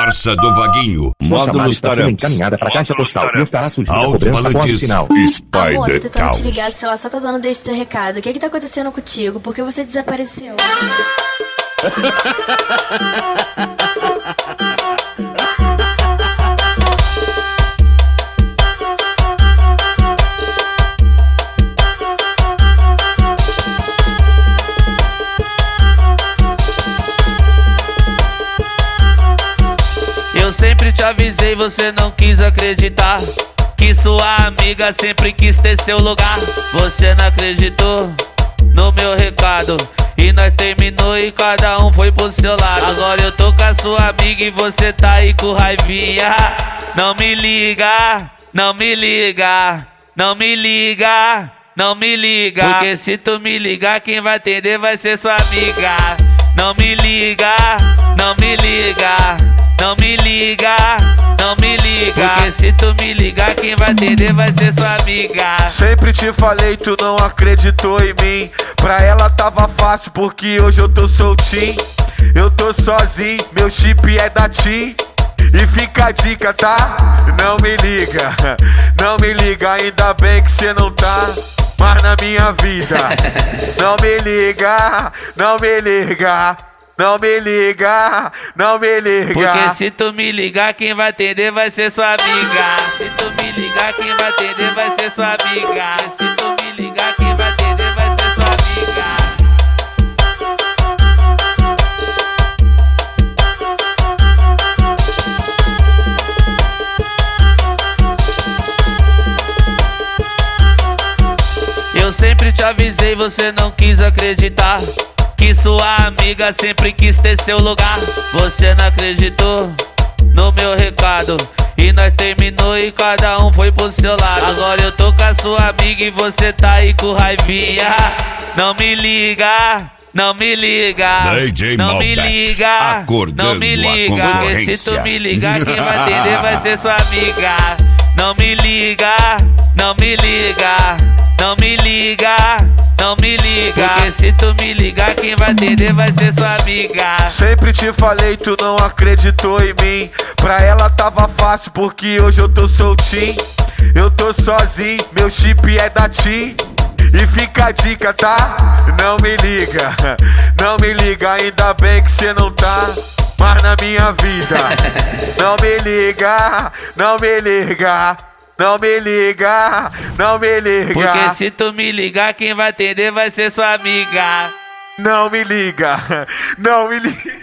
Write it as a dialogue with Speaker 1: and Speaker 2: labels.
Speaker 1: Farsa do Vaguinho. Módulos Taramps.
Speaker 2: Encaminhada para a caixa postal e estará sujeita a cobrança
Speaker 1: Alto-falantes.
Speaker 2: final.
Speaker 3: Amor, tô
Speaker 1: Spider
Speaker 3: tentando te ligar,
Speaker 1: Caos.
Speaker 3: se ela só tá dando desse seu recado. O que tá acontecendo contigo? Por que você desapareceu?
Speaker 4: Eu sempre te avisei, você não quis acreditar. Que sua amiga sempre quis ter seu lugar. Você não acreditou no meu recado. E nós terminou e cada um foi pro seu lado. Agora eu tô com a sua amiga e você tá aí com raivinha. Não me liga, não me liga, não me liga, não me liga. Porque se tu me ligar, quem vai atender vai ser sua amiga. Não me liga, não me liga, não me liga, não me liga. Porque se tu me ligar, quem vai atender vai ser sua amiga.
Speaker 5: Sempre te falei, tu não acreditou em mim. Pra ela tava fácil, porque hoje eu tô soltinho. Eu tô sozinho, meu chip é da TIM. E fica a dica, tá? Não me liga, não me liga. Ainda bem que cê não tá mais na minha vida. Não me liga, não me liga, não me liga, não me liga.
Speaker 4: Porque se tu me ligar, quem vai atender vai ser sua amiga. Se tu me ligar, quem vai atender vai ser sua amiga. Se tu me ligar, quem vai atender vai ser sua amiga. Eu sempre te avisei, você não quis acreditar. Que sua amiga sempre quis ter seu lugar. Você não acreditou no meu recado. E nós terminou e cada um foi pro seu lado. Agora eu tô com a sua amiga e você tá aí com raivinha. Não me liga, não me liga,
Speaker 1: DJ
Speaker 4: não me
Speaker 1: Malbec,
Speaker 4: liga,
Speaker 1: acordando
Speaker 4: não me
Speaker 1: a
Speaker 4: liga. Porque se tu
Speaker 1: concorrência.
Speaker 4: me ligar, quem vai atender vai ser sua amiga. Não me liga, não me liga, não me liga, não me liga. Porque se tu me ligar, quem vai atender vai ser sua amiga.
Speaker 5: Sempre te falei, tu não acreditou em mim. Pra ela tava fácil, porque hoje eu tô soltinho. Eu tô sozinho, meu chip é da TIM. E fica a dica, tá? Não me liga, não me liga. Ainda bem que cê não tá mais na minha vida. Não me liga, não me liga, não me liga, não me liga.
Speaker 4: Porque se tu me ligar, quem vai atender vai ser sua amiga.
Speaker 5: Não me liga, não me liga.